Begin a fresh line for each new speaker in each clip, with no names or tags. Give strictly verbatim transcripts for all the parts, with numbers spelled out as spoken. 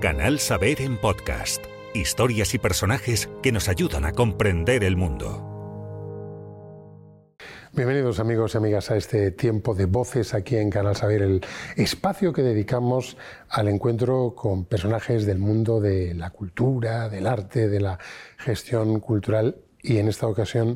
Canal Saber en podcast. Historias y personajes que nos ayudan a comprender el mundo.
Bienvenidos amigos y amigas a este tiempo de voces aquí en Canal Saber, el espacio que dedicamos al encuentro con personajes del mundo de la cultura, del arte, de la gestión cultural y en esta ocasión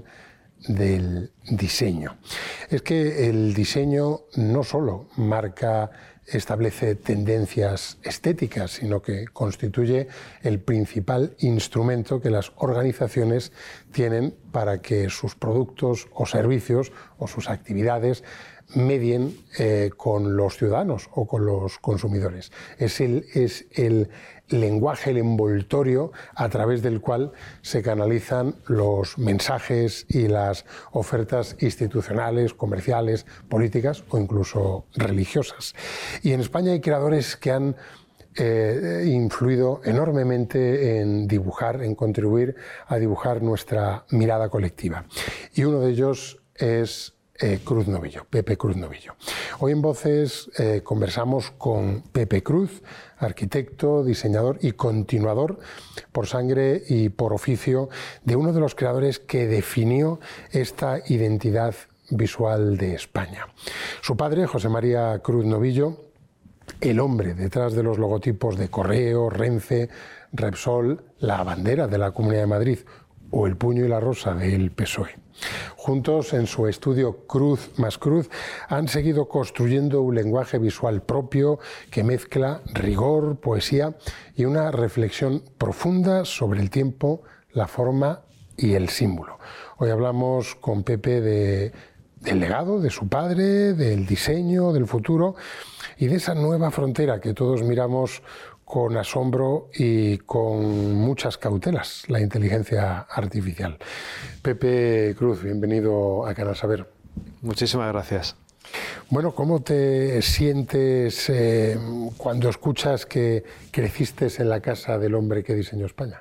del diseño. Es que el diseño no solo marca, establece tendencias estéticas, sino que constituye el principal instrumento que las organizaciones tienen para que sus productos o servicios o sus actividades medien eh, con los ciudadanos o con los consumidores. Es el, es el lenguaje, el envoltorio a través del cual se canalizan los mensajes y las ofertas institucionales, comerciales, políticas o incluso religiosas. Y en España hay creadores que han eh, influido enormemente en dibujar, en contribuir a dibujar nuestra mirada colectiva. Y uno de ellos es Eh, Cruz Novillo, Pepe Cruz Novillo. Hoy en Voces eh, conversamos con Pepe Cruz, arquitecto, diseñador y continuador por sangre y por oficio de uno de los creadores que definió esta identidad visual de España. Su padre, José María Cruz Novillo, el hombre detrás de los logotipos de Correo, Renfe, Repsol, la bandera de la Comunidad de Madrid o el puño y la rosa del P S O E. Juntos, en su estudio Cruz más Cruz, han seguido construyendo un lenguaje visual propio que mezcla rigor, poesía y una reflexión profunda sobre el tiempo, la forma y el símbolo. Hoy hablamos con Pepe de, del legado de su padre, del diseño, del futuro y de esa nueva frontera que todos miramos con asombro y con muchas cautelas, la inteligencia artificial. Pepe Cruz, bienvenido a Canal Saber.
Muchísimas gracias.
Bueno, ¿cómo te sientes eh, cuando escuchas que creciste en la casa del hombre que diseñó España?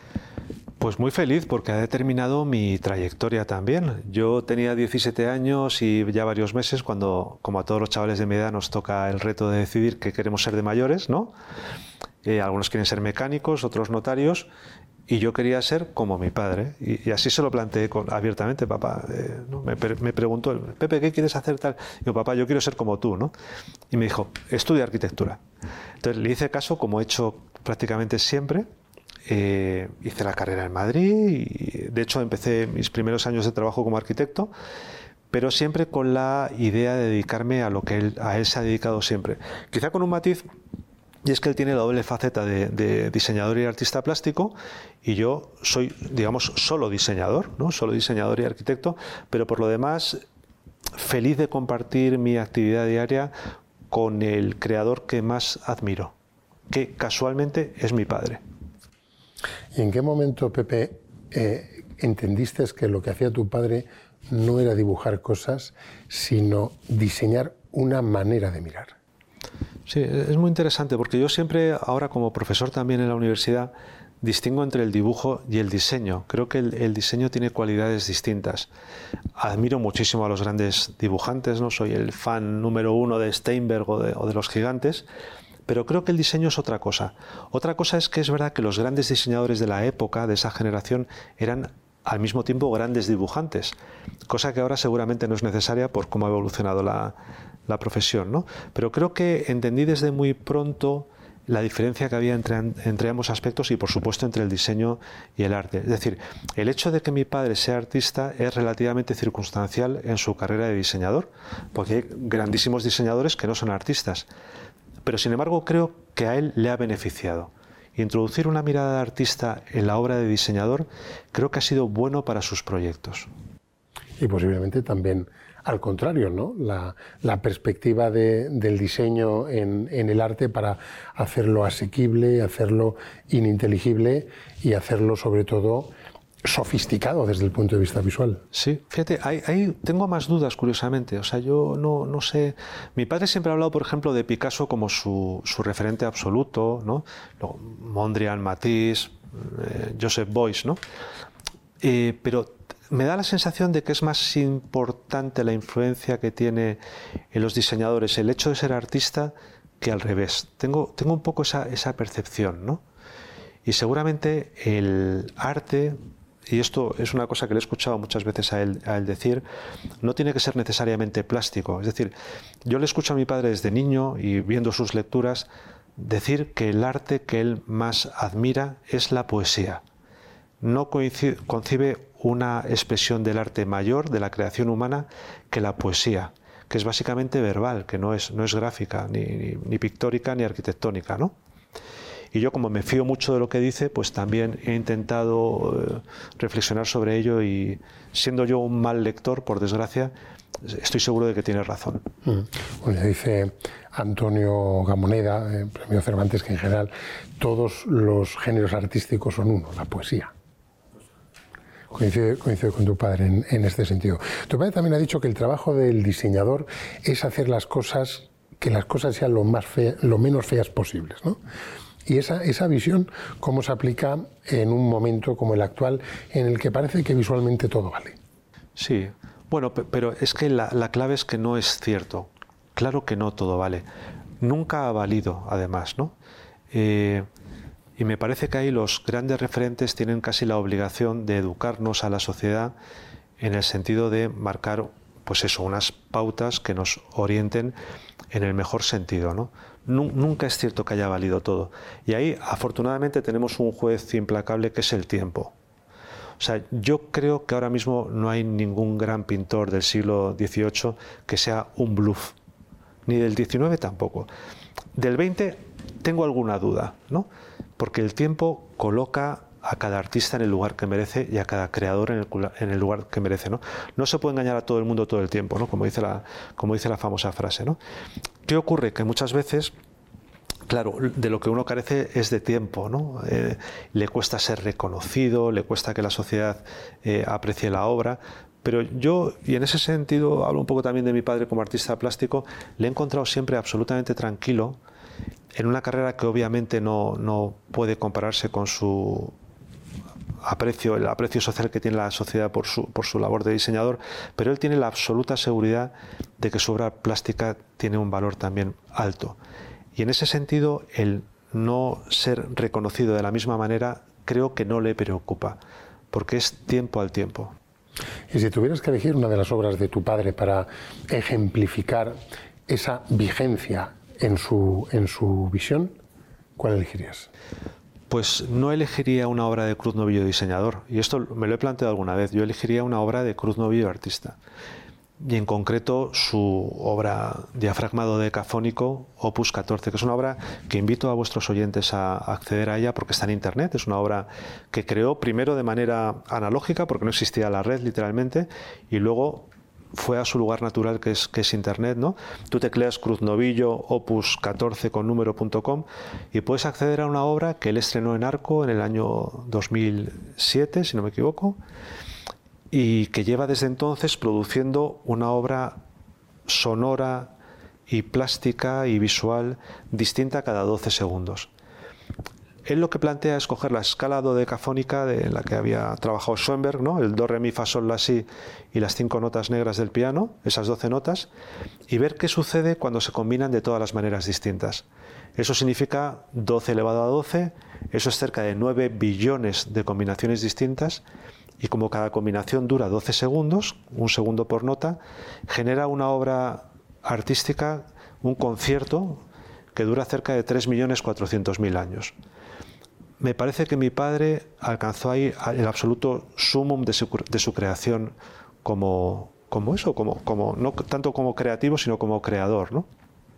Pues muy feliz porque ha determinado mi trayectoria también. Yo tenía diecisiete años y ya varios meses cuando, como a todos los chavales de mi edad, nos toca el reto de decidir qué queremos ser de mayores, ¿no? Eh, algunos quieren ser mecánicos, otros notarios, y yo quería ser como mi padre. Y, y así se lo planteé con, abiertamente, papá. Eh, ¿no? me, me preguntó, Pepe, ¿qué quieres hacer tal? Y yo, papá, yo quiero ser como tú, ¿no? Y me dijo, estudia arquitectura. Entonces le hice caso, como he hecho prácticamente siempre. Eh, hice la carrera en Madrid y de hecho empecé mis primeros años de trabajo como arquitecto, pero siempre con la idea de dedicarme a lo que él, a él se ha dedicado siempre. Quizá con un matiz, y es que él tiene la doble faceta de, de diseñador y artista plástico, y yo soy, digamos, solo diseñador, ¿no? Solo diseñador y arquitecto, pero por lo demás feliz de compartir mi actividad diaria con el creador que más admiro, que casualmente es mi padre.
¿Y en qué momento, Pepe, eh, entendiste que lo que hacía tu padre no era dibujar cosas, sino diseñar una manera de mirar?
Sí, es muy interesante porque yo siempre, ahora como profesor también en la universidad, distingo entre el dibujo y el diseño. Creo que el, el diseño tiene cualidades distintas. Admiro muchísimo a los grandes dibujantes, ¿no? Soy el fan número uno de Steinberg o de, o de los gigantes. Pero creo que el diseño es otra cosa. Otra cosa es que es verdad que los grandes diseñadores de la época, de esa generación, eran al mismo tiempo grandes dibujantes, cosa que ahora seguramente no es necesaria por cómo ha evolucionado la, la profesión, ¿no? Pero creo que entendí desde muy pronto la diferencia que había entre, entre ambos aspectos y, por supuesto, entre el diseño y el arte. Es decir, el hecho de que mi padre sea artista es relativamente circunstancial en su carrera de diseñador, porque hay grandísimos diseñadores que no son artistas. Pero, sin embargo, creo que a él le ha beneficiado. Introducir una mirada de artista en la obra de diseñador creo que ha sido bueno para sus proyectos.
Y posiblemente también al contrario, ¿no? La, la perspectiva de, del diseño en, en el arte para hacerlo asequible, hacerlo ininteligible y hacerlo, sobre todo, sofisticado desde el punto de vista visual.
Sí, fíjate, ahí, ahí tengo más dudas, curiosamente. O sea, yo no, no sé... Mi padre siempre ha hablado, por ejemplo, de Picasso como su, su referente absoluto, ¿no? Luego, Mondrian, Matisse, eh, Joseph Beuys, ¿no? Eh, pero me da la sensación de que es más importante la influencia que tiene en los diseñadores el hecho de ser artista que al revés. Tengo, tengo un poco esa, esa percepción, ¿no? Y seguramente el arte, y esto es una cosa que le he escuchado muchas veces a él, a él decir, no tiene que ser necesariamente plástico. Es decir, yo le escucho a mi padre desde niño y viendo sus lecturas decir que el arte que él más admira es la poesía. No concibe una expresión del arte mayor, de la creación humana, que la poesía, que es básicamente verbal, que no es, no es gráfica, ni, ni, ni pictórica, ni arquitectónica, ¿no? Y yo, como me fío mucho de lo que dice, pues también he intentado eh, reflexionar sobre ello, y siendo yo un mal lector, por desgracia, estoy seguro de que tiene razón.
Mm. Bueno, dice Antonio Gamoneda, eh, premio Cervantes, que en general todos los géneros artísticos son uno, la poesía. Coincide, coincide con tu padre en, en este sentido. Tu padre también ha dicho que el trabajo del diseñador es hacer las cosas, que las cosas sean lo, más fe, lo menos feas posibles, ¿no? Y esa, esa visión, ¿cómo se aplica en un momento como el actual, en el que parece que visualmente todo vale?
Sí, bueno, pero es que la, la clave es que no es cierto. Claro que no todo vale. Nunca ha valido, además, ¿no? Eh, y me parece que ahí los grandes referentes tienen casi la obligación de educarnos a la sociedad en el sentido de marcar, pues eso, unas pautas que nos orienten en el mejor sentido, ¿no? Nunca es cierto que haya valido todo. Y ahí, afortunadamente, tenemos un juez implacable que es el tiempo. O sea, yo creo que ahora mismo no hay ningún gran pintor del siglo dieciocho que sea un bluff. Ni del diecinueve tampoco. Del veinte tengo alguna duda, ¿no? Porque el tiempo coloca a cada artista en el lugar que merece y a cada creador en el, en el lugar que merece, ¿no? No se puede engañar a todo el mundo todo el tiempo, ¿no? Como dice la, como dice la famosa frase, ¿no? ¿Qué ocurre? Que muchas veces, claro, de lo que uno carece es de tiempo, ¿no? Eh, le cuesta ser reconocido, le cuesta que la sociedad eh, aprecie la obra, pero yo, y en ese sentido hablo un poco también de mi padre como artista plástico, le he encontrado siempre absolutamente tranquilo en una carrera que obviamente no, no puede compararse con su aprecio, el aprecio social que tiene la sociedad por su, por su labor de diseñador, pero él tiene la absoluta seguridad de que su obra plástica tiene un valor también alto. Y en ese sentido, el no ser reconocido de la misma manera creo que no le preocupa, porque es tiempo al tiempo.
Y si tuvieras que elegir una de las obras de tu padre para ejemplificar esa vigencia en su, en su visión, ¿cuál elegirías?
Pues no elegiría una obra de Cruz Novillo diseñador, y esto me lo he planteado alguna vez. Yo elegiría una obra de Cruz Novillo artista, y en concreto su obra Diafragma dodecafónico, Opus catorce, que es una obra que invito a vuestros oyentes a acceder a ella porque está en internet. Es una obra que creó primero de manera analógica, porque no existía la red literalmente, y luego fue a su lugar natural, que es, que es internet, ¿no? Tú tecleas Cruz Novillo Opus catorce con número punto com y puedes acceder a una obra que él estrenó en Arco en el año dos mil siete, si no me equivoco, y que lleva desde entonces produciendo una obra sonora y plástica y visual distinta cada doce segundos. Él lo que plantea es coger la escala dodecafónica de la que había trabajado Schoenberg, ¿no? El do, re, mi, fa, sol, la, si y las cinco notas negras del piano, esas doce notas, y ver qué sucede cuando se combinan de todas las maneras distintas. Eso significa doce elevado a doce, eso es cerca de nueve billones de combinaciones distintas, y como cada combinación dura doce segundos, un segundo por nota, genera una obra artística, un concierto, que dura cerca de tres millones cuatrocientos mil años. Me parece que mi padre alcanzó ahí el absoluto sumum de su, de su creación como, como eso, como, como, no tanto como creativo, sino como creador, ¿no?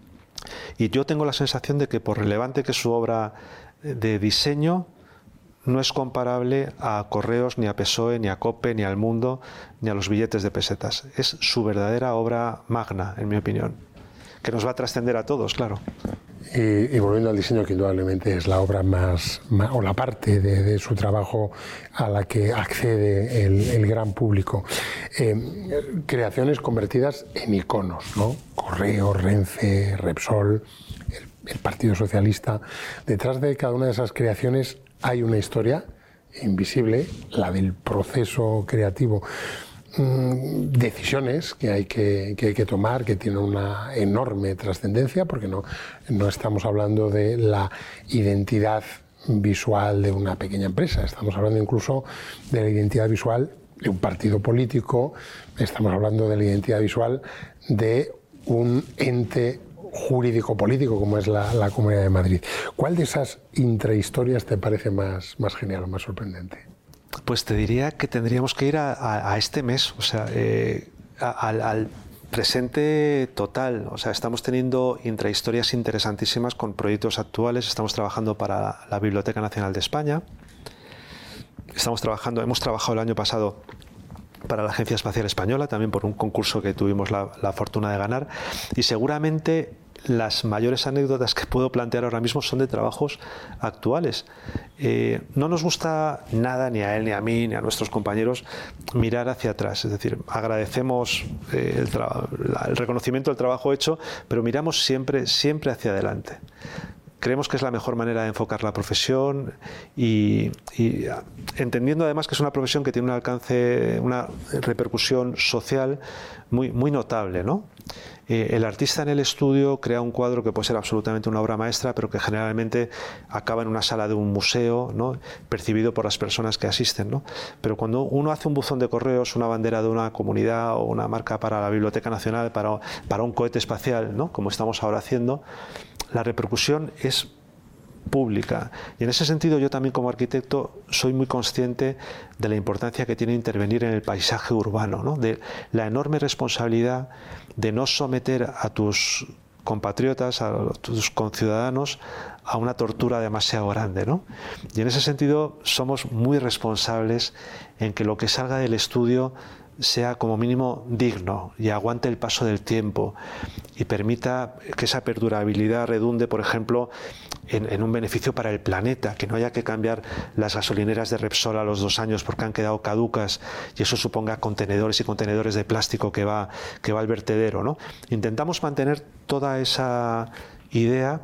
Y yo tengo la sensación de que, por relevante que es su obra de diseño, no es comparable a Correos, ni a P S O E, ni a COPE, ni al Mundo, ni a los billetes de pesetas. Es su verdadera obra magna, en mi opinión, que nos va a trascender a todos, claro.
Y, y volviendo al diseño, que indudablemente es la obra más, más o la parte de, de su trabajo a la que accede el, el gran público. Eh, creaciones convertidas en iconos, ¿no? Correo, Renfe, Repsol, el, el Partido Socialista. Detrás de cada una de esas creaciones hay una historia invisible, la del proceso creativo. mmm, decisiones que hay que, que hay que tomar, que tienen una enorme trascendencia, porque no, no estamos hablando de la identidad visual de una pequeña empresa, estamos hablando incluso de la identidad visual de un partido político, estamos hablando de la identidad visual de un ente jurídico-político como es la, la Comunidad de Madrid. ¿Cuál de esas intrahistorias te parece más, más genial o más sorprendente?
Pues te diría que tendríamos que ir a, a, a este mes, o sea, eh, a, al, al presente total. O sea, estamos teniendo intrahistorias interesantísimas con proyectos actuales. Estamos trabajando para la Biblioteca Nacional de España. Estamos trabajando, hemos trabajado el año pasado para la Agencia Espacial Española, también por un concurso que tuvimos la, la fortuna de ganar. Y seguramente las mayores anécdotas que puedo plantear ahora mismo son de trabajos actuales. Eh, no nos gusta nada, ni a él, ni a mí, ni a nuestros compañeros, mirar hacia atrás. Es decir, agradecemos eh, el, el reconocimiento del trabajo hecho, pero miramos siempre, siempre hacia adelante. Creemos que es la mejor manera de enfocar la profesión y, y entendiendo además que es una profesión que tiene un alcance, una repercusión social muy, muy notable, ¿no? Eh, el artista en el estudio crea un cuadro que puede ser absolutamente una obra maestra, pero que generalmente acaba en una sala de un museo, ¿no? Percibido por las personas que asisten, ¿no? Pero cuando uno hace un buzón de correos, una bandera de una comunidad o una marca para la Biblioteca Nacional, para, para un cohete espacial, ¿no? Como estamos ahora haciendo, la repercusión es pública. Y en ese sentido yo también como arquitecto soy muy consciente de la importancia que tiene intervenir en el paisaje urbano, ¿no? De la enorme responsabilidad de no someter a tus compatriotas, a tus conciudadanos, a una tortura demasiado grande, ¿no? Y en ese sentido somos muy responsables en que lo que salga del estudio sea como mínimo digno y aguante el paso del tiempo y permita que esa perdurabilidad redunde, por ejemplo, en, en un beneficio para el planeta, que no haya que cambiar las gasolineras de Repsol a los dos años porque han quedado caducas y eso suponga contenedores y contenedores de plástico que va, que va al vertedero, ¿no? Intentamos mantener toda esa idea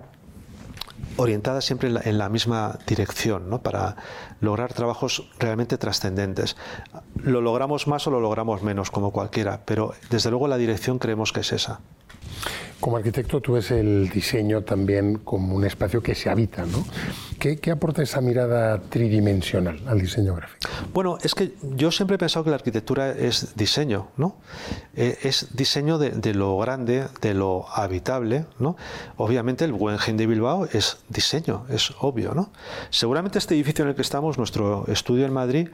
orientada siempre en la, en la misma dirección, ¿no? Para lograr trabajos realmente trascendentes. Lo logramos más o lo logramos menos, como cualquiera, pero desde luego la dirección creemos que es esa.
Como arquitecto tú ves el diseño también como un espacio que se habita, ¿no? ¿Qué, qué aporta esa mirada tridimensional al diseño gráfico?
Bueno, es que yo siempre he pensado que la arquitectura es diseño, ¿no? Eh, es diseño de, de lo grande, de lo habitable, ¿no? Obviamente el Guggenheim de Bilbao es diseño, es obvio, ¿no? Seguramente este edificio en el que estamos, nuestro estudio en Madrid,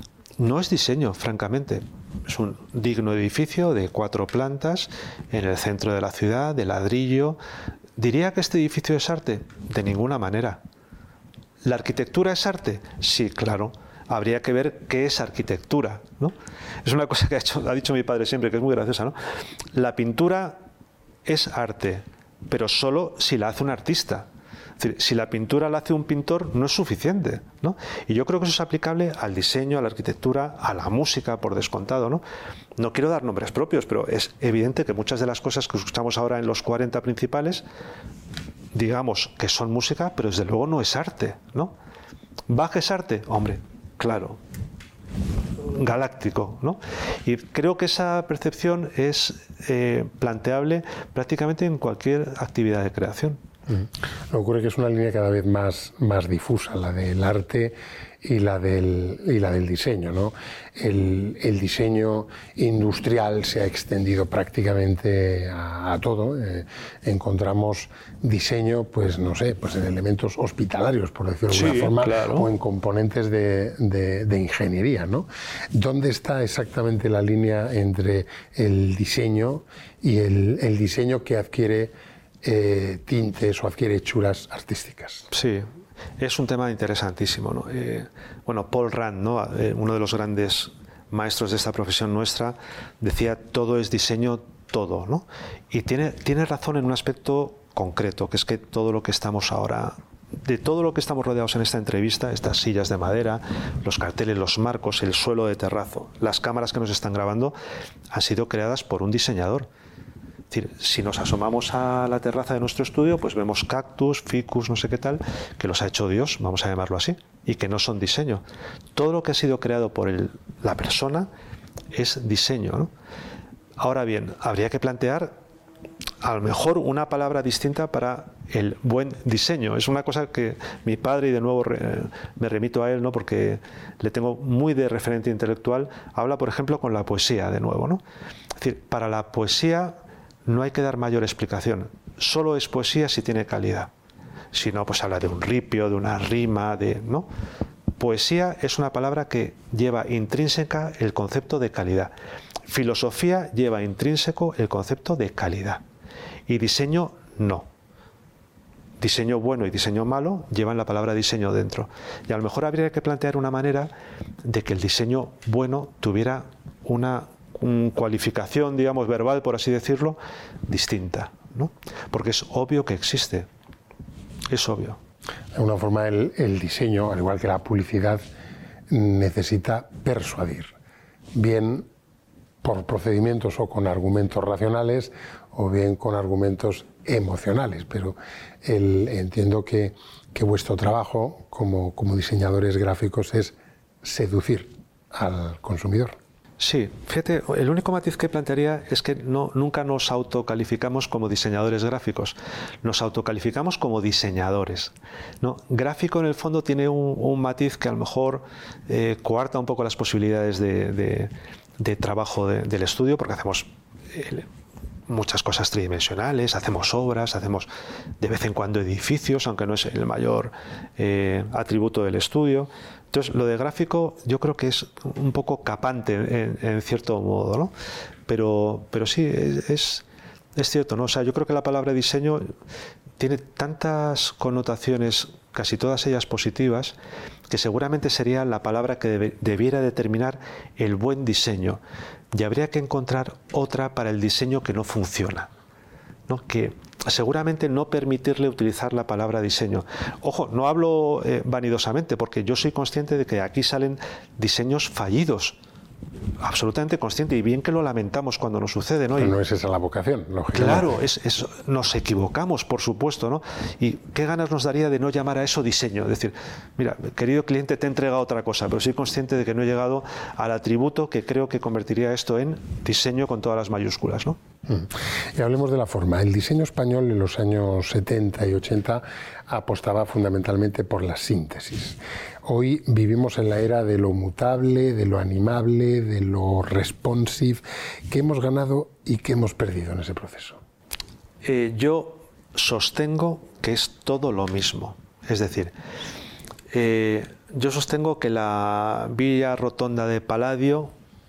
no es diseño, francamente. Es un digno edificio de cuatro plantas en el centro de la ciudad, de ladrillo. ¿Diría que este edificio es arte? De ninguna manera. ¿La arquitectura es arte? Sí, claro. Habría que ver qué es arquitectura, ¿no? Es una cosa que ha, hecho, ha dicho mi padre siempre, que es muy graciosa, ¿no? La pintura es arte, pero solo si la hace un artista. Es decir, si la pintura la hace un pintor no es suficiente, ¿no? Y yo creo que eso es aplicable al diseño, a la arquitectura, a la música, por descontado, ¿no? No quiero dar nombres propios, pero es evidente que muchas de las cosas que escuchamos ahora en los cuarenta principales, digamos que son música, pero desde luego no es arte, ¿no? ¿Bach es arte? Hombre, claro, galáctico, ¿no? Y creo que esa percepción es eh, planteable prácticamente en cualquier actividad de creación.
Lo que ocurre es que es una línea cada vez más, más difusa, la del arte y la del, y la del diseño, ¿no? El, el diseño industrial se ha extendido prácticamente a, a todo. Eh, encontramos diseño, pues no sé, pues en elementos hospitalarios, por decirlo de alguna
sí,
forma,
claro.
O en componentes de, de, de ingeniería, ¿no? ¿Dónde está exactamente la línea entre el diseño y el, el diseño que adquiere Eh, tintes o adquiere hechuras artísticas?
Sí, es un tema interesantísimo, ¿no? Eh, bueno, Paul Rand, ¿no? Eh, uno de los grandes maestros de esta profesión nuestra, decía todo es diseño, todo, ¿no? Y tiene, tiene razón en un aspecto concreto, que es que todo lo que estamos ahora, de todo lo que estamos rodeados en esta entrevista, estas sillas de madera, los carteles, los marcos, el suelo de terrazo, las cámaras que nos están grabando, han sido creadas por un diseñador. Es decir, si nos asomamos a la terraza de nuestro estudio, pues vemos cactus, ficus, no sé qué tal, que los ha hecho Dios, vamos a llamarlo así, y que no son diseño. Todo lo que ha sido creado por el, la persona es diseño, ¿no? Ahora bien, habría que plantear a lo mejor una palabra distinta para el buen diseño. Es una cosa que mi padre, y de nuevo re, me remito a él, ¿no? Porque le tengo muy de referente intelectual, habla, por ejemplo, con la poesía, de nuevo, ¿no? Es decir, para la poesía no hay que dar mayor explicación. Solo es poesía si tiene calidad. Si no, pues habla de un ripio, de una rima, de, ¿no? Poesía es una palabra que lleva intrínseca el concepto de calidad. Filosofía lleva intrínseco el concepto de calidad. Y diseño no. Diseño bueno y diseño malo llevan la palabra diseño dentro. Y a lo mejor habría que plantear una manera de que el diseño bueno tuviera una, una cualificación, digamos, verbal, por así decirlo, distinta, ¿no? Porque es obvio que existe. Es obvio.
De alguna forma, el, el diseño, al igual que la publicidad, necesita persuadir. Bien por procedimientos o con argumentos racionales, o bien con argumentos emocionales, pero el, entiendo que, que vuestro trabajo como, como diseñadores gráficos es seducir al consumidor.
Sí, fíjate, el único matiz que plantearía es que no, nunca nos autocalificamos como diseñadores gráficos, nos autocalificamos como diseñadores, ¿no? Gráfico, en el fondo, tiene un, un matiz que a lo mejor eh, coarta un poco las posibilidades de, de, de trabajo de, del estudio, porque hacemos eh, muchas cosas tridimensionales, hacemos obras, hacemos de vez en cuando edificios, aunque no es el mayor eh, atributo del estudio. Entonces, lo de gráfico yo creo que es un poco capante en, en cierto modo, ¿no? Pero, pero sí, es, es, es cierto, ¿no? O sea, yo creo que la palabra diseño tiene tantas connotaciones, casi todas ellas positivas, que seguramente sería la palabra que debe, debiera determinar el buen diseño. Y habría que encontrar otra para el diseño que no funciona, ¿no? Que seguramente no permitirle utilizar la palabra diseño. Ojo, no hablo eh, vanidosamente, porque yo soy consciente de que aquí salen diseños fallidos, absolutamente consciente, y bien que lo lamentamos cuando nos sucede, ¿no?
Pero
y,
no es esa la vocación, lógicamente.
Claro, es, es, nos equivocamos, por supuesto, ¿no? Y qué ganas nos daría de no llamar a eso diseño. Es decir, mira, querido cliente, te he entregado otra cosa, pero soy consciente de que no he llegado al atributo que creo que convertiría esto en diseño con todas las mayúsculas, ¿no?
Y hablemos de la forma. El diseño español en los años setenta y ochenta apostaba fundamentalmente por la síntesis. Hoy vivimos en la era de lo mutable, de lo animable, de lo responsive. ¿Qué hemos ganado y qué hemos perdido en ese proceso?
Eh, yo sostengo que es todo lo mismo. Es decir, eh, yo sostengo que la Villa Rotonda de Palladio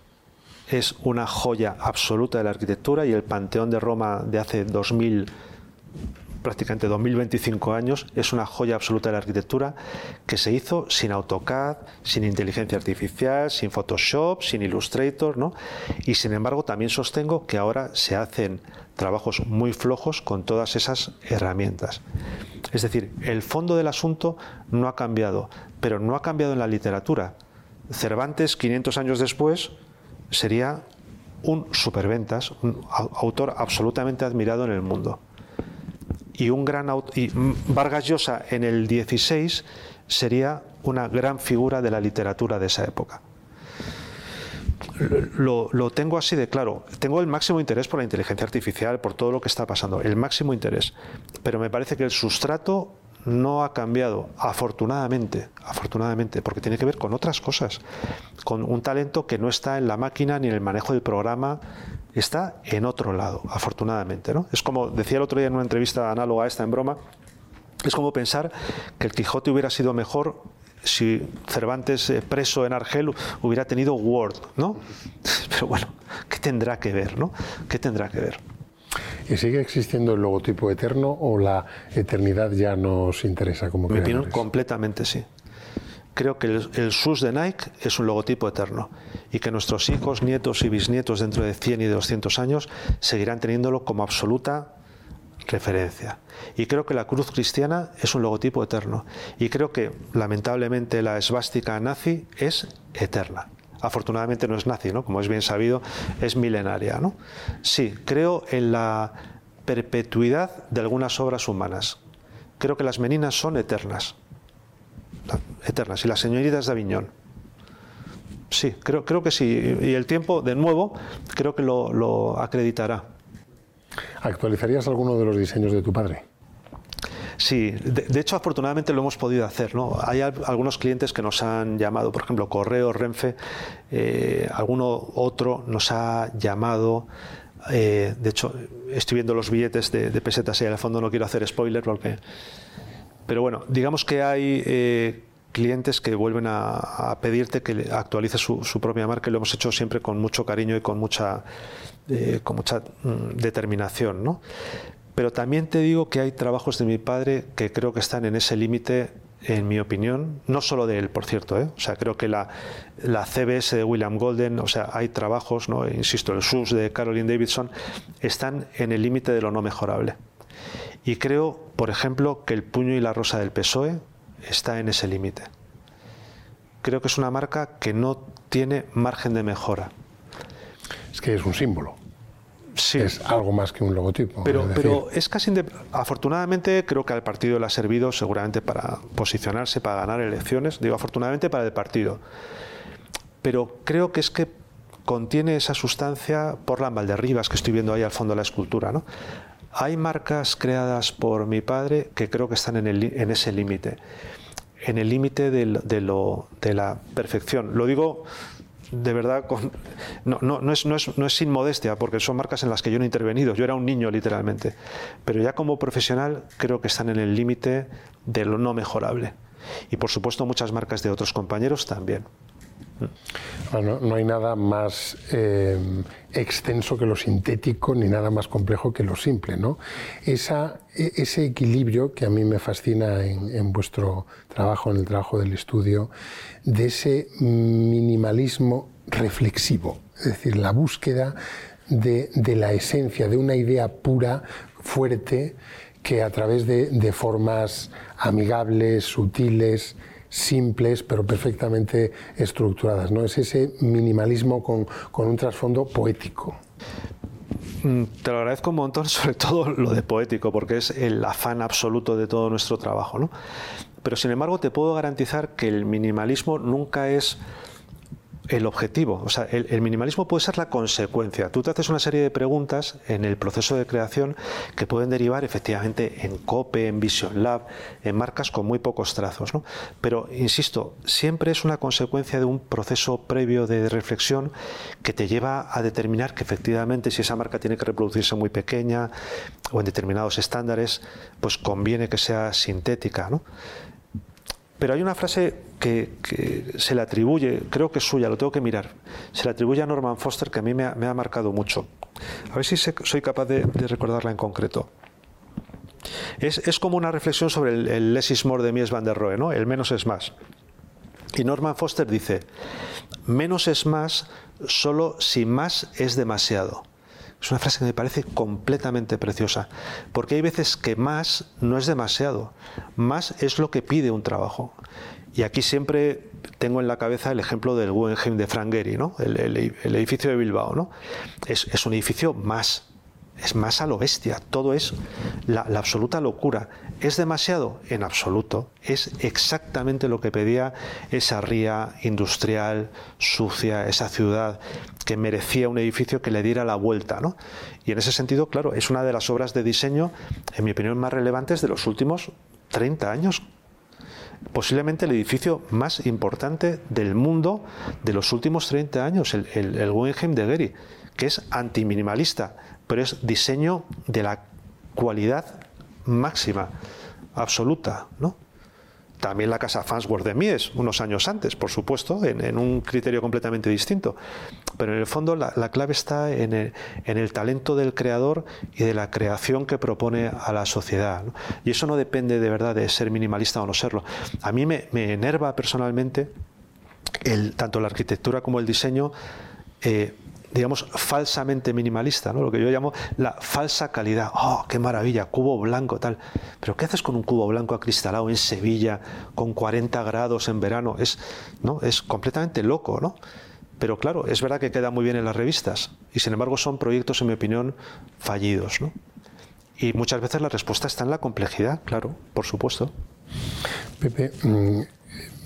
es una joya absoluta de la arquitectura, y el Panteón de Roma de hace dos mil, prácticamente dos mil veinticinco años, es una joya absoluta de la arquitectura que se hizo sin AutoCAD, sin inteligencia artificial, sin Photoshop, sin Illustrator, ¿no? Y sin embargo también sostengo que ahora se hacen trabajos muy flojos con todas esas herramientas. Es decir, el fondo del asunto no ha cambiado, pero no ha cambiado en la literatura. Cervantes, quinientos años después, sería un superventas, un autor absolutamente admirado en el mundo. Y un gran y Vargas Llosa en el dieciséis sería una gran figura de la literatura de esa época. Lo, lo tengo así de claro. Tengo el máximo interés por la inteligencia artificial, por todo lo que está pasando, el máximo interés. Pero me parece que el sustrato no ha cambiado, afortunadamente, afortunadamente, porque tiene que ver con otras cosas, con un talento que no está en la máquina ni en el manejo del programa, está en otro lado, afortunadamente, ¿no? Es como decía el otro día en una entrevista análoga a esta, en broma, es como pensar que el Quijote hubiera sido mejor si Cervantes, eh, preso en Argel, hubiera tenido Word, ¿no? Pero bueno, ¿qué tendrá que ver, no? ¿Qué tendrá que ver?
¿Y sigue existiendo el logotipo eterno o la eternidad ya nos interesa como creadores?
Mi opinión, completamente sí. Creo que el, el S U S de Nike es un logotipo eterno, y que nuestros hijos, nietos y bisnietos dentro de cien y de doscientos años seguirán teniéndolo como absoluta referencia. Y creo que la cruz cristiana es un logotipo eterno. Y creo que, lamentablemente, la esvástica nazi es eterna. Afortunadamente no es nazi, ¿no? Como es bien sabido, es milenaria, ¿no? Sí, creo en la perpetuidad de algunas obras humanas. Creo que las meninas son eternas. Eternas. Y las señoritas de Aviñón. sí, creo, creo que sí. Y el tiempo, de nuevo, creo que lo, lo acreditará.
¿Actualizarías alguno de los diseños de tu padre?
Sí, de, de hecho afortunadamente lo hemos podido hacer, ¿no? Hay al, algunos clientes que nos han llamado, por ejemplo Correo, Renfe, eh, alguno otro nos ha llamado, eh, de hecho estoy viendo los billetes de, de pesetas y al fondo no quiero hacer spoiler porque... Pero bueno, digamos que hay eh, clientes que vuelven a, a pedirte que actualices su, su propia marca y lo hemos hecho siempre con mucho cariño y con mucha, eh, con mucha mm, determinación, ¿no? Pero también te digo que hay trabajos de mi padre que creo que están en ese límite, en mi opinión, no solo de él, por cierto, ¿eh? O sea, creo que la, la C B S de William Golden, o sea, hay trabajos, ¿no? Insisto, el S U S de Caroline Davidson, están en el límite de lo no mejorable. Y creo, por ejemplo, que el puño y la rosa del P S O E está en ese límite. Creo que es una marca que no tiene margen de mejora.
Es que es un símbolo.
Sí.
Es algo más que un logotipo.
Pero
es,
pero es casi... Afortunadamente creo que al partido le ha servido seguramente para posicionarse, para ganar elecciones. Digo afortunadamente para el partido. Pero creo que es que contiene esa sustancia Portland Valderribas que estoy viendo ahí al fondo de la escultura, ¿no? Hay marcas creadas por mi padre que creo que están en, el, en ese límite. En el límite de, de, lo, de la perfección. Lo digo... de verdad, con, no, no, no, es, no, es, no es sin modestia, porque son marcas en las que yo no he intervenido, yo era un niño literalmente, pero ya como profesional creo que están en el límite de lo no mejorable. Y por supuesto muchas marcas de otros compañeros también.
Bueno, no hay nada más eh, extenso que lo sintético, ni nada más complejo que lo simple, ¿no? Esa, ese equilibrio que a mí me fascina en, en vuestro trabajo, en el trabajo del estudio, de ese minimalismo reflexivo, es decir, la búsqueda de, de la esencia, de una idea pura, fuerte, que a través de, de formas amigables, sutiles, simples, pero perfectamente estructuradas, ¿no? Es ese minimalismo con, con un trasfondo poético.
Te lo agradezco un montón, sobre todo lo de poético, porque es el afán absoluto de todo nuestro trabajo, ¿no? Pero sin embargo te puedo garantizar que el minimalismo nunca es el objetivo. O sea, el, el minimalismo puede ser la consecuencia. Tú te haces una serie de preguntas en el proceso de creación que pueden derivar efectivamente en Cope, en Vision Lab, en marcas con muy pocos trazos, ¿no? Pero, insisto, siempre es una consecuencia de un proceso previo de reflexión que te lleva a determinar que efectivamente si esa marca tiene que reproducirse muy pequeña o en determinados estándares, pues conviene que sea sintética, ¿no? Pero hay una frase que, que se le atribuye, creo que es suya, lo tengo que mirar, se le atribuye a Norman Foster que a mí me ha, me ha marcado mucho. A ver si se, soy capaz de, de recordarla en concreto. Es, es como una reflexión sobre el, el less is more de Mies van der Rohe, ¿no? El menos es más. Y Norman Foster dice, menos es más solo si más es demasiado. Es una frase que me parece completamente preciosa, porque hay veces que más no es demasiado, más es lo que pide un trabajo. Y aquí siempre tengo en la cabeza el ejemplo del Guggenheim de Frank Gehry, ¿no? el, el, el edificio de Bilbao, ¿no? Es, es un edificio más, es más a lo bestia, todo es la, la absoluta locura. ¿Es demasiado? En absoluto. Es exactamente lo que pedía esa ría industrial, sucia, esa ciudad que merecía un edificio que le diera la vuelta, ¿no? Y en ese sentido, claro, es una de las obras de diseño, en mi opinión, más relevantes de los últimos treinta años. Posiblemente el edificio más importante del mundo de los últimos treinta años, el, el, el Guggenheim de Gehry, que es antiminimalista, pero es diseño de la cualidad máxima, absoluta, ¿no? También la casa Farnsworth de Mies, unos años antes, por supuesto, en, en un criterio completamente distinto. Pero en el fondo la, la clave está en el, en el talento del creador y de la creación que propone a la sociedad, ¿no? Y eso no depende de verdad de ser minimalista o no serlo. A mí me, me enerva personalmente el, tanto la arquitectura como el diseño, eh, digamos, falsamente minimalista, ¿no? Lo que yo llamo la falsa calidad. ¡Oh, qué maravilla! Cubo blanco, tal. Pero ¿qué haces con un cubo blanco acristalado en Sevilla con cuarenta grados en verano? Es, ¿no? Es completamente loco, ¿no? Pero claro, es verdad que queda muy bien en las revistas y sin embargo son proyectos, en mi opinión, fallidos, ¿no? Y muchas veces la respuesta está en la complejidad, claro, por supuesto.
Pepe,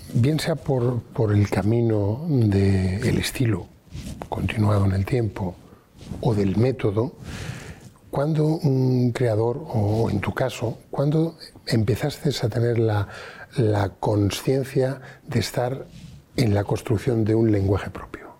bien sea por, por el camino del estilo continuado en el tiempo o del método, ¿cuándo un creador, o en tu caso, cuándo empezaste a tener la, la consciencia de estar en la construcción de un lenguaje propio?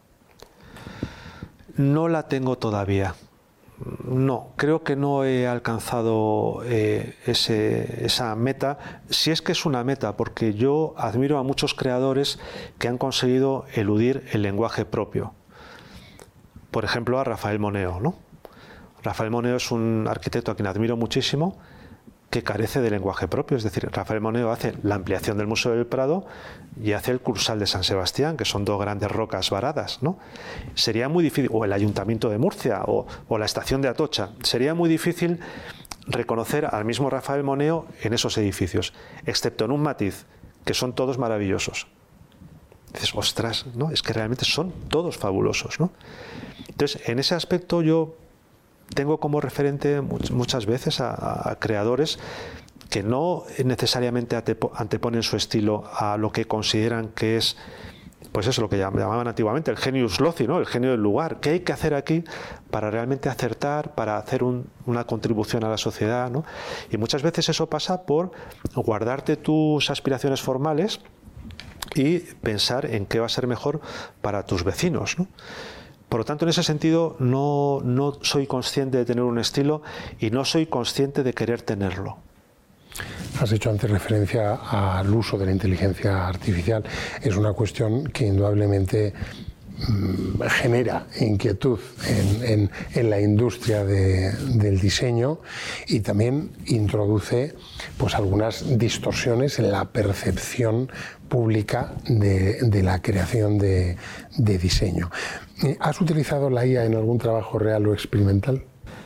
No la tengo todavía. No, creo que no he alcanzado eh, ese, esa meta, si es que es una meta, porque yo admiro a muchos creadores que han conseguido eludir el lenguaje propio. Por ejemplo, a Rafael Moneo, ¿no? Rafael Moneo es un arquitecto a quien admiro muchísimo, que carece de lenguaje propio. Es decir, Rafael Moneo hace la ampliación del Museo del Prado y hace el Cursal de San Sebastián, que son dos grandes rocas varadas, ¿no? Sería muy difícil, o el Ayuntamiento de Murcia, o, o la estación de Atocha, sería muy difícil reconocer al mismo Rafael Moneo en esos edificios, excepto en un matiz, que son todos maravillosos. Dices, ostras, ¿no? Es que realmente son todos fabulosos, ¿no? Entonces, en ese aspecto yo tengo como referente muchas veces a, a creadores que no necesariamente anteponen su estilo a lo que consideran que es, pues eso, lo que llamaban antiguamente el genius loci, ¿no? El genio del lugar. ¿Qué hay que hacer aquí para realmente acertar, para hacer un, una contribución a la sociedad, ¿no? Y muchas veces eso pasa por guardarte tus aspiraciones formales y pensar en qué va a ser mejor para tus vecinos, ¿no? Por lo tanto, en ese sentido, no, no soy consciente de tener un estilo y no soy consciente de querer tenerlo.
Has hecho antes referencia al uso de la inteligencia artificial. Es una cuestión que indudablemente mmm, genera inquietud en, en, en la industria de, del diseño y también introduce pues, algunas distorsiones en la percepción pública de, de la creación de, de diseño. ¿Has utilizado la I A en algún trabajo real o experimental?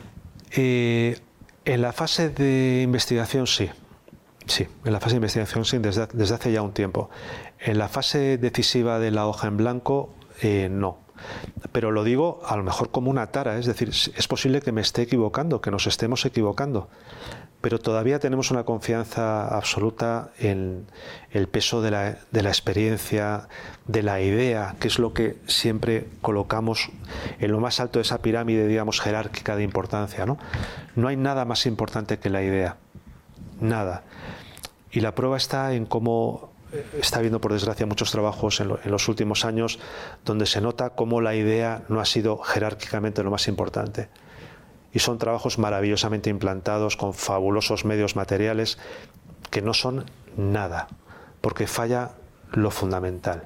Eh, en la fase de investigación sí. Sí, en la fase de investigación sí, desde, desde hace ya un tiempo. En la fase decisiva de la hoja en blanco, eh, no. Pero lo digo a lo mejor como una tara, es decir, es posible que me esté equivocando, que nos estemos equivocando. Pero todavía tenemos una confianza absoluta en el peso de la, de la experiencia, de la idea, que es lo que siempre colocamos en lo más alto de esa pirámide, digamos, jerárquica de importancia, ¿no? No hay nada más importante que la idea, nada. Y la prueba está en cómo está habiendo, por desgracia, muchos trabajos en, lo, en los últimos años donde se nota cómo la idea no ha sido jerárquicamente lo más importante. Y son trabajos maravillosamente implantados con fabulosos medios materiales que no son nada, porque falla lo fundamental.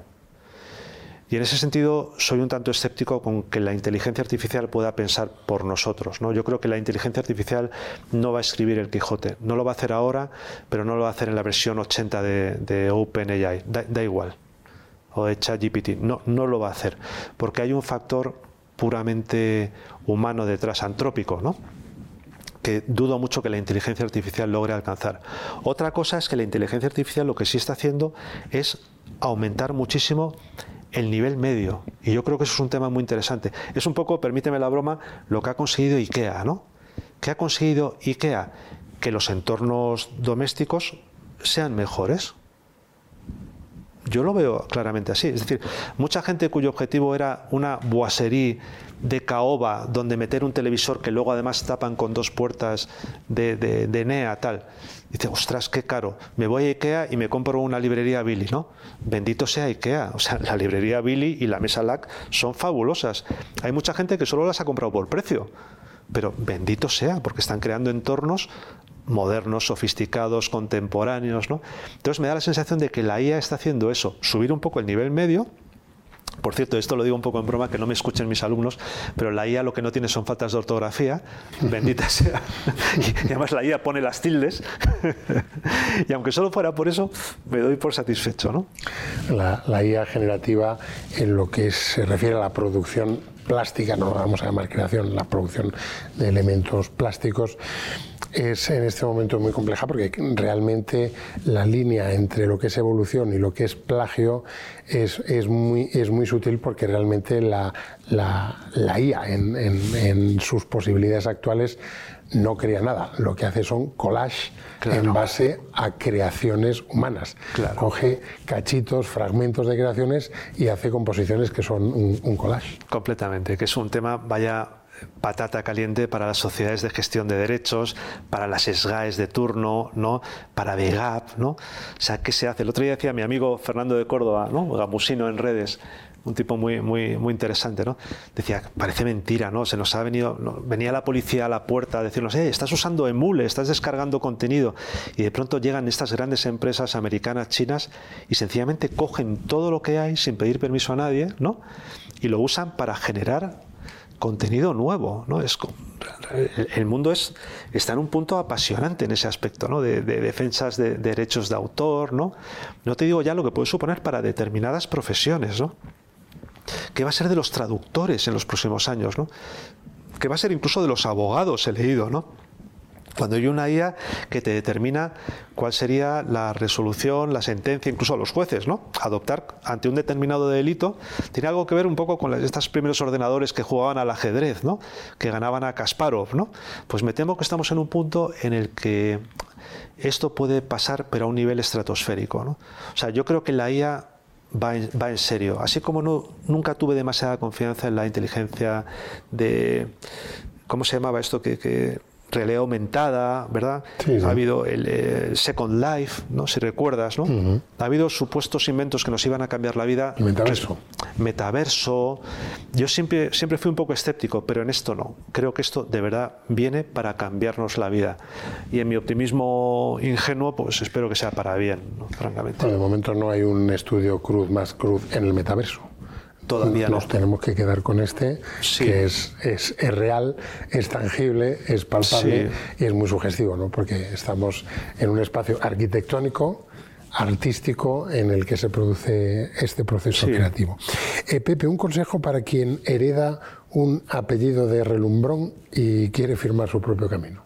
Y en ese sentido soy un tanto escéptico con que la inteligencia artificial pueda pensar por nosotros, ¿no? Yo creo que la inteligencia artificial no va a escribir el Quijote, no lo va a hacer ahora, pero no lo va a hacer en la versión ochenta de, de OpenAI, da, da igual, o de ChatGPT, no, no lo va a hacer, porque hay un factor puramente humano detrás, antrópico, ¿no? Que dudo mucho que la inteligencia artificial logre alcanzar. Otra cosa es que la inteligencia artificial lo que sí está haciendo es aumentar muchísimo el nivel medio, y yo creo que eso es un tema muy interesante. Es un poco, permíteme la broma, lo que ha conseguido IKEA, ¿no? ¿Qué ha conseguido IKEA? Que los entornos domésticos sean mejores. Yo lo veo claramente así. Es decir, mucha gente cuyo objetivo era una boiserie de caoba donde meter un televisor que luego además tapan con dos puertas de, de, de N E A, tal. Dice, ostras, qué caro. Me voy a IKEA y me compro una librería Billy, ¿no? Bendito sea IKEA. O sea, la librería Billy y la mesa L A C son fabulosas. Hay mucha gente que solo las ha comprado por precio. Pero bendito sea, porque están creando entornos modernos, sofisticados, contemporáneos, ¿no? Entonces me da la sensación de que la I A está haciendo eso, subir un poco el nivel medio. Por cierto, esto lo digo un poco en broma, que no me escuchen mis alumnos, pero la I A lo que no tiene son faltas de ortografía, bendita sea. Y además la I A pone las tildes, y aunque solo fuera por eso, me doy por satisfecho, ¿no?
La, la I A generativa, en lo que se refiere a la producción plástica, no la vamos a llamar creación, la producción de elementos plásticos, es en este momento muy compleja porque realmente la línea entre lo que es evolución y lo que es plagio es, es, muy, es muy sutil, porque realmente la, la, la I A en, en, en sus posibilidades actuales no crea nada, lo que hace son collage claro. en base a creaciones humanas. Claro. Coge cachitos, fragmentos de creaciones y hace composiciones que son un, un collage.
Completamente, que es un tema, vaya, patata caliente para las sociedades de gestión de derechos, para las S G A Es de turno, ¿no? Para B G A P, ¿no? O sea, ¿qué se hace? El otro día decía mi amigo Fernando de Córdoba, ¿no? Gamusino en redes, un tipo muy, muy, muy interesante, ¿no? Decía, parece mentira, ¿no? Se nos ha venido, ¿no? Venía la policía a la puerta a decirnos, eh, estás usando emule, estás descargando contenido, y de pronto llegan estas grandes empresas americanas, chinas, y sencillamente cogen todo lo que hay sin pedir permiso a nadie, ¿no? Y lo usan para generar contenido nuevo, ¿no? Es, el mundo es, está en un punto apasionante en ese aspecto, ¿no? De, de defensas de, de derechos de autor, ¿no? No te digo ya lo que puede suponer para determinadas profesiones, ¿no? ¿Qué va a ser de los traductores en los próximos años, ¿no? ¿Qué va a ser incluso de los abogados? He leído, ¿no? Cuando hay una I A que te determina cuál sería la resolución, la sentencia, incluso a los jueces, ¿no? Adoptar ante un determinado delito, tiene algo que ver un poco con estos primeros ordenadores que jugaban al ajedrez, ¿no? Que ganaban a Kasparov, ¿no? Pues me temo que estamos en un punto en el que esto puede pasar, pero a un nivel estratosférico, ¿no? O sea, yo creo que la I A va en, va en serio. Así como no, nunca tuve demasiada confianza en la inteligencia de... ¿Cómo se llamaba esto? que, que realidad aumentada, ¿verdad? Sí, sí. Ha habido el, el Second Life, ¿no? Si recuerdas, ¿no? Uh-huh. Ha habido supuestos inventos que nos iban a cambiar la vida.
El metaverso.
Metaverso. Yo siempre, siempre fui un poco escéptico, pero en esto no. Creo que esto de verdad viene para cambiarnos la vida. Y en mi optimismo ingenuo, pues espero que sea para bien, ¿no? Francamente.
Bueno, de momento no hay un estudio cruz más cruz en el metaverso.
Todavía
nos
no.
tenemos que quedar con este, sí. que es, es, es real, es tangible, es palpable sí. y es muy sugestivo, ¿no? Porque estamos en un espacio arquitectónico, artístico, en el que se produce este proceso sí. creativo. Eh, Pepe, un consejo para quien hereda un apellido de relumbrón y quiere firmar su propio camino.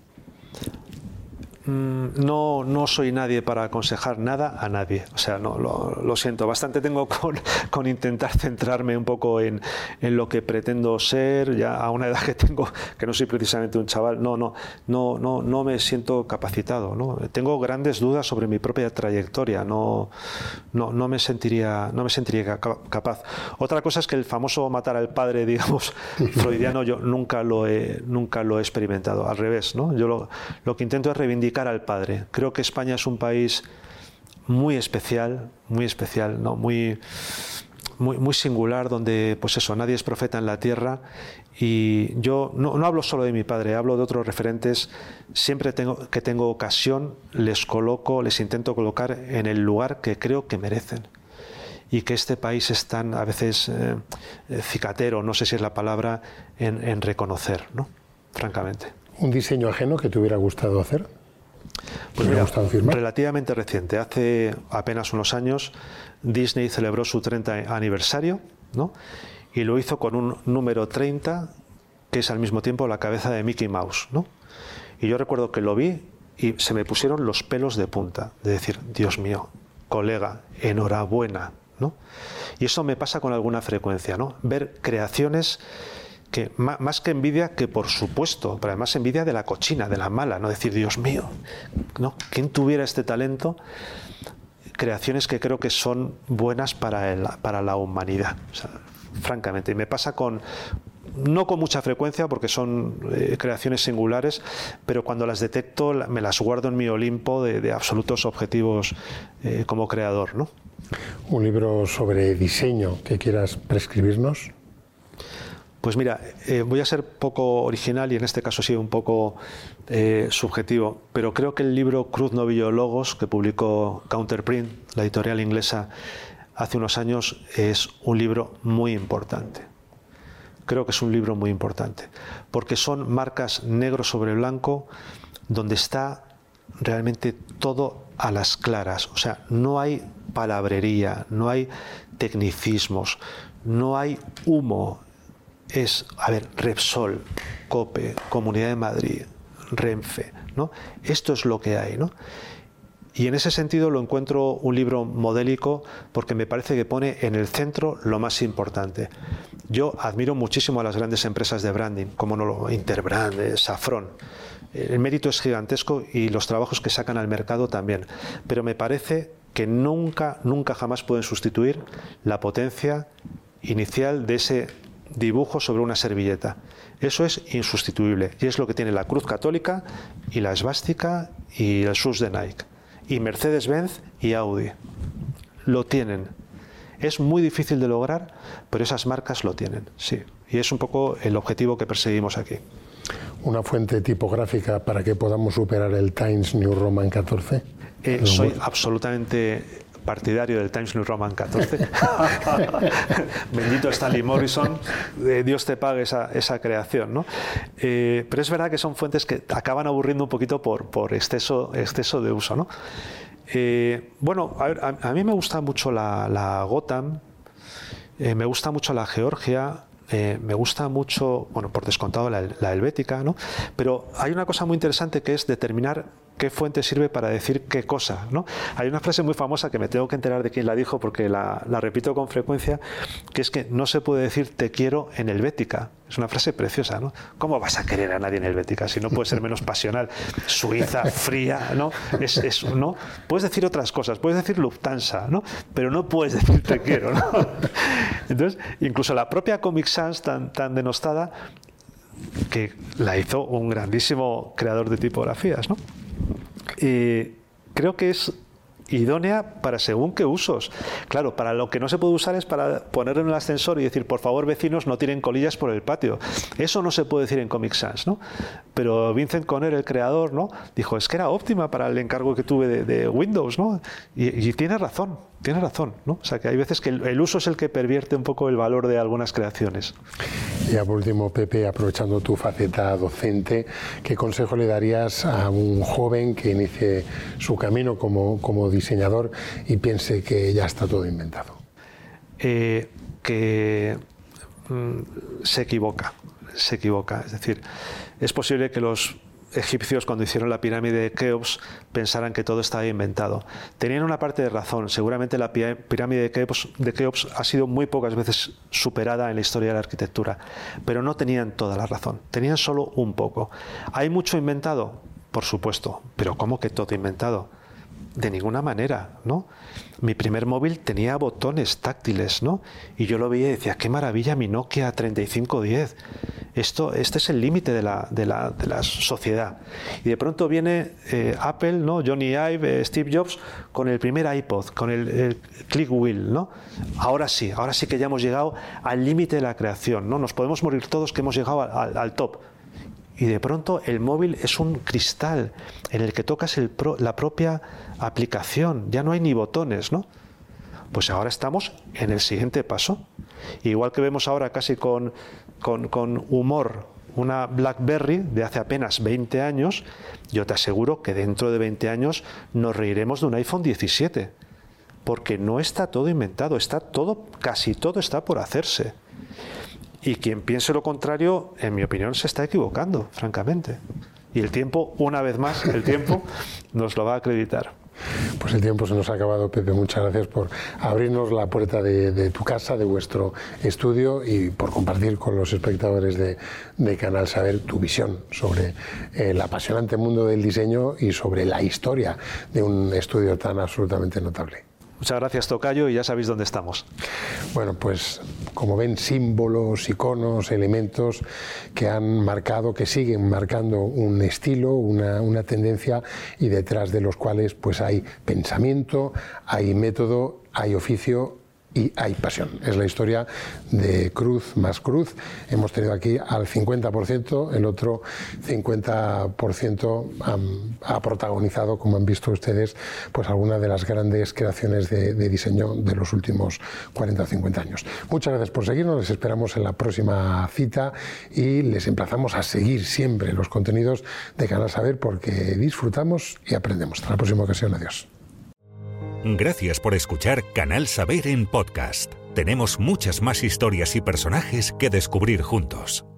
No, no soy nadie para aconsejar nada a nadie, o sea, no, lo, lo siento, bastante tengo con, con intentar centrarme un poco en, en lo que pretendo ser, ya a una edad que tengo, que no soy precisamente un chaval, no, no, no, no, no me siento capacitado, ¿no? Tengo grandes dudas sobre mi propia trayectoria, no, no, no me sentiría, no me sentiría capaz. Otra cosa es que el famoso matar al padre, digamos, freudiano, yo nunca lo he, nunca lo he experimentado, al revés, ¿no? Yo lo, lo que intento es reivindicar al padre. Creo que España es un país muy especial, muy especial, ¿no? muy, muy, muy singular, donde, pues eso, nadie es profeta en la tierra. Y yo no, no hablo solo de mi padre, hablo de otros referentes. Siempre tengo, que tengo ocasión, les coloco, les intento colocar en el lugar que creo que merecen. Y que este país es tan, a veces, eh, cicatero, no sé si es la palabra, en, en reconocer, ¿no? Francamente.
¿Un diseño ajeno que te hubiera gustado hacer?
Pues mira, relativamente reciente, hace apenas unos años Disney celebró su treinta aniversario, ¿no? Y lo hizo con un número treinta que es al mismo tiempo la cabeza de Mickey Mouse, ¿no? Y yo recuerdo que lo vi y se me pusieron los pelos de punta, de decir, Dios mío, colega, enhorabuena, ¿no? Y eso me pasa con alguna frecuencia, ¿no? Ver creaciones que más que envidia, que por supuesto, pero además envidia de la cochina, de la mala, no decir, Dios mío, ¿no? ¿Quién tuviera este talento? Creaciones que creo que son buenas para, el, para la humanidad, o sea, francamente. Y me pasa con, no con mucha frecuencia, porque son eh, creaciones singulares, pero cuando las detecto me las guardo en mi Olimpo de, de absolutos objetivos eh, como creador, ¿no?
¿Un libro sobre diseño que quieras prescribirnos?
Pues mira, eh, voy a ser poco original y en este caso sí un poco eh, subjetivo, pero creo que el libro Cruz Novillo Logos, que publicó Counterprint, la editorial inglesa, hace unos años, es un libro muy importante. Creo que es un libro muy importante, porque son marcas negro sobre blanco, donde está realmente todo a las claras. O sea, no hay palabrería, no hay tecnicismos, no hay humo. Es, a ver, Repsol, COPE, Comunidad de Madrid, Renfe, ¿no? Esto es lo que hay, ¿no? Y en ese sentido lo encuentro un libro modélico porque me parece que pone en el centro lo más importante. Yo admiro muchísimo a las grandes empresas de branding, como no lo Interbrand, Safran. el mérito es gigantesco y los trabajos que sacan al mercado también. Pero me parece que nunca, nunca jamás pueden sustituir la potencia inicial de ese dibujo sobre una servilleta. Eso es insustituible y es lo que tiene la Cruz Católica y la esvástica y el S U S de Nike. Y Mercedes-Benz y Audi. Lo tienen. Es muy difícil de lograr, pero esas marcas lo tienen, sí. Y es un poco el objetivo que perseguimos aquí.
¿Una fuente tipográfica para que podamos superar el Times New Roman catorce?
Eh, soy absolutamente partidario del Times New Roman catorce. Bendito Stanley Morrison, eh, Dios te pague esa, esa creación, ¿no? Eh, pero es verdad que son fuentes que acaban aburriendo un poquito por, por exceso, exceso de uso, ¿no? Eh, bueno, a, ver, a, a mí me gusta mucho la, la Gotham, eh, me gusta mucho la Georgia, eh, me gusta mucho, bueno, por descontado la, la Helvética, ¿no? Pero hay una cosa muy interesante que es determinar qué fuente sirve para decir qué cosa, ¿no? Hay una frase muy famosa que me tengo que enterar de quién la dijo porque la, la repito con frecuencia, que es que no se puede decir te quiero en helvética. Es una frase preciosa, ¿no? ¿Cómo vas a querer a nadie en helvética si no puede ser menos pasional? Suiza, fría, ¿no? Es, es, ¿no? Puedes decir otras cosas, puedes decir Lufthansa, ¿no? Pero no puedes decir te quiero, ¿no? Entonces, incluso la propia Comic Sans tan, tan denostada, que la hizo un grandísimo creador de tipografías, ¿no? Eh, creo que es idónea para según qué usos. Claro, para lo que no se puede usar es para ponerlo en el ascensor y decir, por favor, vecinos, no tiren colillas por el patio. Eso no se puede decir en Comic Sans, ¿no? Pero Vincent Conner, el creador, ¿no?, dijo, es que era óptima para el encargo que tuve de, de Windows, ¿no? Y, y tiene razón, tiene razón, ¿no? O sea, que hay veces que el, el uso es el que pervierte un poco el valor de algunas creaciones.
Y por último, Pepe, aprovechando tu faceta docente, ¿qué consejo le darías a un joven que inicie su camino como, como diseñador y piense que ya está todo inventado?
Eh, que mm, se equivoca, se equivoca. Es decir, es posible que los egipcios, cuando hicieron la pirámide de Keops, pensaran que todo estaba inventado. Tenían una parte de razón. Seguramente la pirámide de Keops, de Keops ha sido muy pocas veces superada en la historia de la arquitectura, pero no tenían toda la razón. Tenían solo un poco. ¿Hay mucho inventado? Por supuesto. Pero ¿cómo que todo inventado? De ninguna manera, ¿no? Mi primer móvil tenía botones táctiles, ¿no? Y yo lo veía y decía, qué maravilla mi Nokia treinta y cinco diez. Esto, este es el límite de la, de, la, de la sociedad. Y de pronto viene eh, Apple, ¿no?, Johnny Ive, eh, Steve Jobs, con el primer iPod, con el, el click wheel, ¿no? Ahora sí, ahora sí que ya hemos llegado al límite de la creación, ¿no? Nos podemos morir todos que hemos llegado al, al, al top. Y de pronto el móvil es un cristal en el que tocas el pro, la propia aplicación, ya no hay ni botones, ¿no? Pues ahora estamos en el siguiente paso. Igual que vemos ahora casi con, con, con humor una BlackBerry de hace apenas veinte años, yo te aseguro que dentro de veinte años nos reiremos de un iPhone diecisiete, porque no está todo inventado, está todo, casi todo está por hacerse. Y quien piense lo contrario, en mi opinión, se está equivocando, francamente. Y el tiempo, una vez más, el tiempo nos lo va a acreditar.
Pues el tiempo se nos ha acabado, Pepe. Muchas gracias por abrirnos la puerta de, de tu casa, de vuestro estudio, y por compartir con los espectadores de, de Canal Saber tu visión sobre el apasionante mundo del diseño y sobre la historia de un estudio tan absolutamente notable.
Muchas gracias, tocayo, y ya sabéis dónde estamos.
Bueno, pues como ven, símbolos, iconos, elementos que han marcado, que siguen marcando un estilo, una, una tendencia, y detrás de los cuales pues hay pensamiento, hay método, hay oficio y hay pasión. Es la historia de Cruz más Cruz. Hemos tenido aquí al cincuenta por ciento, el otro cincuenta por ciento um, ha protagonizado, como han visto ustedes, pues algunas de las grandes creaciones de, de diseño de los últimos cuarenta o cincuenta años. Muchas gracias por seguirnos, les esperamos en la próxima cita y les emplazamos a seguir siempre los contenidos de Canal Saber, porque disfrutamos y aprendemos. Hasta la próxima ocasión, adiós.
Gracias por escuchar Canal Saber en podcast. Tenemos muchas más historias y personajes que descubrir juntos.